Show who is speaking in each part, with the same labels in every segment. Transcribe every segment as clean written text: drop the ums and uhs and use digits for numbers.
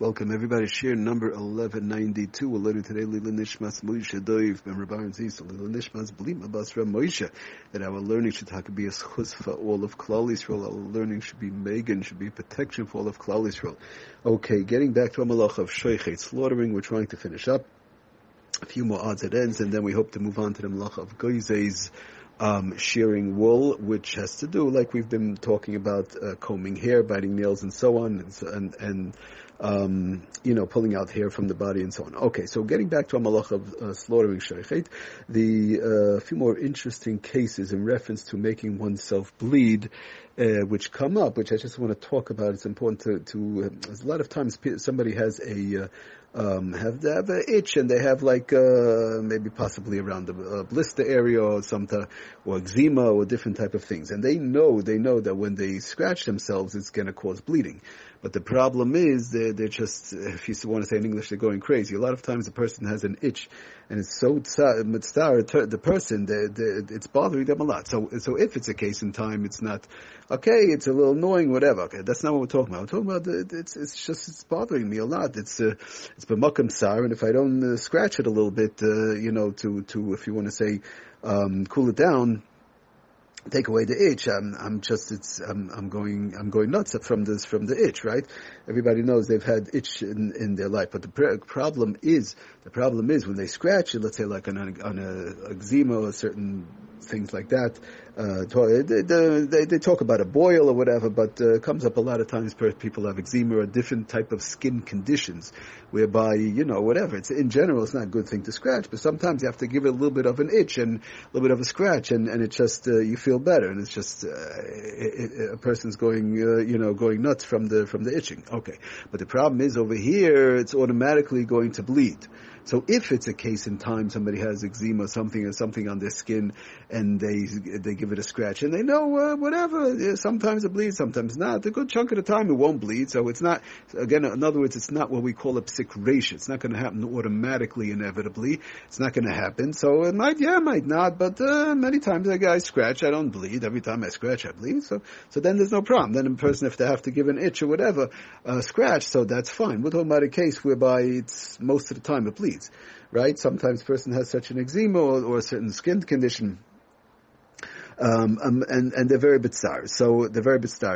Speaker 1: Welcome everybody. Shir number 1192. We're learning today Lila Nishmas Moshe Doiv Ben Rabbi Zisel Lila Nishmas Blima Basra Moshe. That our learning should be a schus for all of Klal Yisrael. Our learning should be Megan, should be protection for all of Klal Yisrael. Okay, getting back to a malach of Shoichet, slaughtering. We're trying to finish up a few more odds and ends, and then we hope to move on to the malach of Goizes. Shearing wool, which has to do, like we've been talking about, combing hair, biting nails, and so on, and pulling out hair from the body and so on. Okay, so getting back to a malach of slaughtering shaychet, the few more interesting cases in reference to making oneself bleed, which come up, which I just want to talk about. It's important to a lot of times somebody has have an itch, and they have maybe possibly around the blister area or or eczema or different type of things, and they know that when they scratch themselves, it's going to cause bleeding. But the problem is they're just, if you want to say in English, they're going crazy. A lot of times the person has an itch, and it's so mitzvah, the person, it's bothering them a lot. So if it's a case in time, it's not, okay, it's a little annoying, whatever. Okay, that's not what we're talking about. We're talking about, it's bothering me a lot. It's b'makam sar, and if I don't scratch it a little bit, to if you want to say, cool it down, take away the itch, I'm going nuts from the itch, right? Everybody knows they've had itch in their life, but the problem is when they scratch it, let's say like on a eczema or certain things like that, they talk about a boil or whatever, but it comes up a lot of times people have eczema or different type of skin conditions, whereby, whatever, it's in general, it's not a good thing to scratch, but sometimes you have to give it a little bit of an itch and a little bit of a scratch, and it just, you feel better, and it's just, a person's going nuts from the itching. Okay. But the problem is over here, it's automatically going to bleed. So if it's a case in time, somebody has eczema, something on their skin, and they give it a scratch, and they know, whatever, sometimes it bleeds, sometimes not. A good chunk of the time it won't bleed, so it's not, again, in other words, it's not what we call a psikresha. It's not going to happen automatically, inevitably. It's not going to happen. So it might not, but many times I scratch, I don't bleed. Every time I scratch, I bleed. So then there's no problem. Then a person, if they have to give an itch or whatever, scratch, so that's fine. We're talking about a case whereby it's most of the time it bleeds. Right? Sometimes a person has such an eczema or a certain skin condition, and they're very bitzar. So they're very bitzar.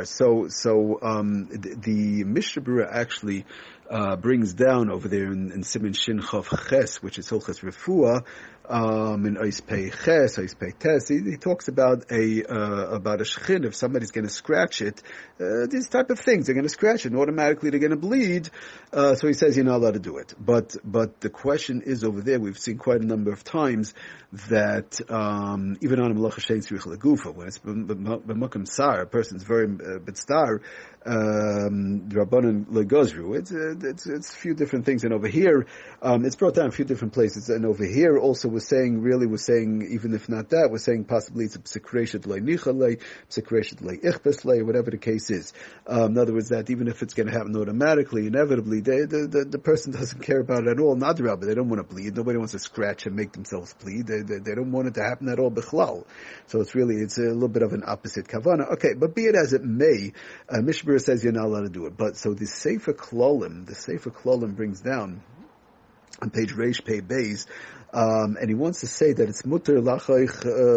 Speaker 1: The Mishnah Berurah actually brings down over there in Siman Shin Chav Ches, which is Hilchos Refuah, in Ois Pei Ches, Ois Pei Tes. He talks about a shechin. If somebody's going to scratch it, these type of things, they're going to scratch it, and automatically they're going to bleed. So he says you're not allowed to do it. But the question is over there, we've seen quite a number of times that even on a Malach Hashem Tzrich Legufa, when it's b'makam sar, a person's very bitzar, Rabbanan legozru. It's a few different things, and over here, it's brought down a few different places, and over here also we're saying, even if not that, we're saying possibly it's a psikreshet lei nichalei, psikreshet lei ichbes lei, whatever the case is. In other words, that even if it's going to happen automatically, inevitably, the person doesn't care about it at all. Nadrab, they don't want to bleed. Nobody wants to scratch and make themselves bleed. They don't want it to happen at all, bichlal. So it's a little bit of an opposite kavana. Okay, but be it as it may, Mishnah Berurah says you're not allowed to do it. But so the Sefer Klolim brings down on page Reish Pei Beis, and he wants to say that it's mutter lachoch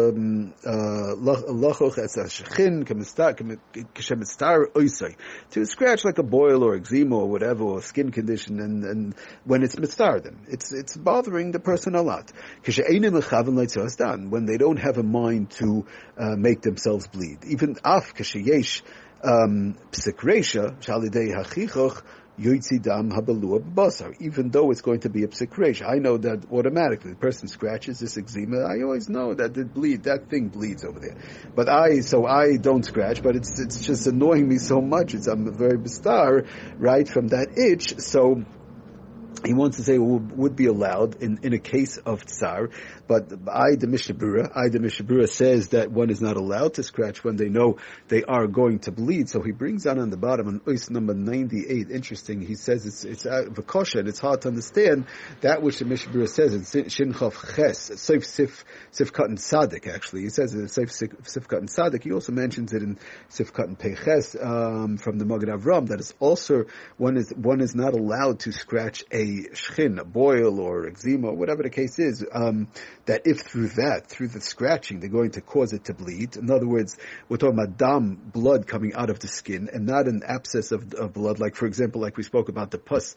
Speaker 1: as a shechin k'shemitzar oisai, to scratch like a boil or eczema or whatever, or skin condition, and when it's mitzar them, it's bothering the person a lot. When they don't have a mind to make themselves bleed, even af kasheyesh psikresha shalidei hachichoch yoitzi dam habalua basar. Even though it's going to be a psikresha, I know that automatically the person scratches this eczema. I always know that that thing bleeds over there. But I don't scratch, but it's just annoying me so much. I'm very bistar, right, from that itch. So he wants to say would be allowed in a case of tsar, but the Mishnah Berurah says that one is not allowed to scratch when they know they are going to bleed. So he brings down on the bottom on Ois number 98. Interesting. He says it's v'kosha, and it's hard to understand that which the Mishnah Berurah says in Shin Chav Ches, Seif Sifkat and Sadik. Actually, he says in Seif Sifkat and Sadik. He also mentions it in Sifkat and Peches from the Magen Avram that it's also one is not allowed to scratch a shchin, a boil or eczema, or whatever the case is, that if through the scratching, they're going to cause it to bleed. In other words, we're talking about dam, blood coming out of the skin, and not an abscess of blood, like, for example, like we spoke about the pus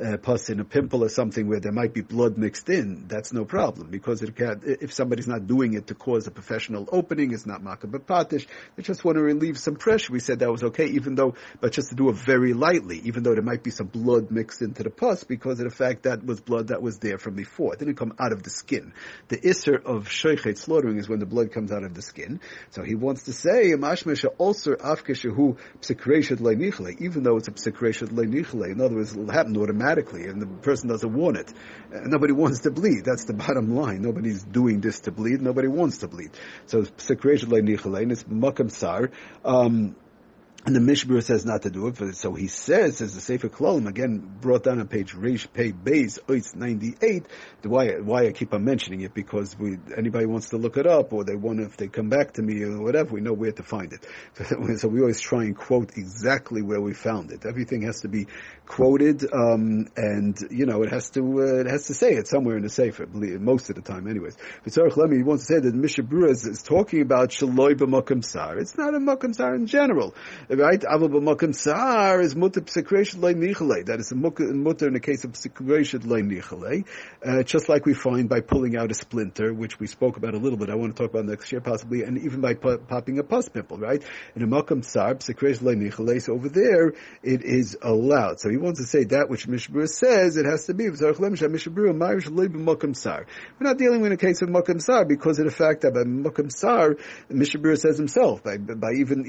Speaker 1: in a pimple or something where there might be blood mixed in. That's no problem, because if somebody's not doing it to cause a professional opening, it's not makah b'patish, they just want to relieve some pressure. We said that was okay, but just to do it very lightly, even though there might be some blood mixed into the pus, because of the fact that was blood that was there from before. It didn't come out of the skin. The isser of shoichet slaughtering is when the blood comes out of the skin. So he wants to say, mashmesha also afkeshehu psikreshet leinichle, even though it's a psikreshet leinichle. In other words, it'll happen automatically, and the person doesn't want it. Nobody wants to bleed. That's the bottom line. Nobody's doing this to bleed. Nobody wants to bleed. So it's psikreshet leinichle, and it's makam sar. And the Mishnah says not to do it. So he says, as the Sefer Klalim, again, brought down on page Reish Pei Beis, Oitz 98, why I keep on mentioning it, because anybody wants to look it up, or if they come back to me or whatever, we know where to find it. So we always try and quote exactly where we found it. Everything has to be quoted, and, it has to say it somewhere in the Sefer, most of the time anyways. Tzarech Lemi, he wants to say that Mishnah Berurah is talking about Shaloi b'Makam Sar. It's not a Makam Sar in general. Right? Aval b'makam sar is mutter p'sekreshet loy nichalei. That is a mutter in the case of p'sekreshet loy nichalei. Just like we find by pulling out a splinter, which we spoke about a little bit. I want to talk about next year possibly, and even by popping a pus pimple, right? In a makam sar, p'sekreshet loy nichalei. So over there, it is allowed. So he wants to say that which Mishnah Berurah says, it has to be. We're not dealing with a case of makam sar because of the fact that by makam sar, Mishnah Berurah says himself, by even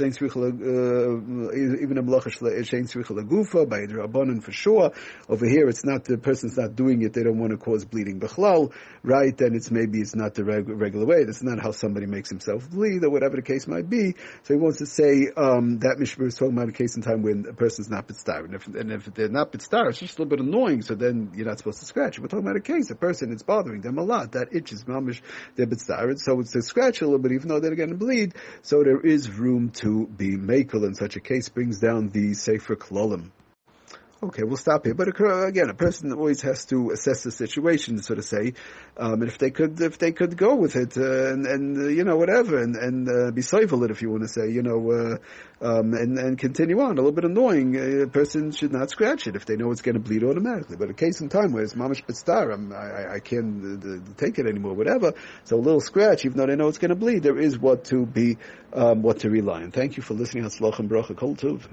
Speaker 1: even a malacha shein tzricha lagufa by the rabbanon for sure. Over here, it's not, the person's not doing it. They don't want to cause bleeding bichlal, right? And it's not the regular way. That's not how somebody makes himself bleed, or whatever the case might be. So he wants to say that Mishnah is talking about a case in time when a person's not bitstar, and if they're not bitstar, it's just a little bit annoying. So then you're not supposed to scratch. We're talking about a case, a person, it's bothering them a lot. That itches, mamish, they're bitstar, so it's to scratch a little bit, even though they're going to bleed. So there is room to be makel in such a case. Brings down the Sefer Klalim. Okay, we'll stop here. But again, a person always has to assess the situation, so to say, and if they could go with it, and whatever, and be soifel it, if you want to say, and continue on. A little bit annoying. A person should not scratch it if they know it's going to bleed automatically. But a case in time where it's mamish b'star, I can't take it anymore, whatever. So a little scratch, even though they know it's going to bleed, there is what to rely on. Thank you for listening. Hatzlach and bracha kol tov.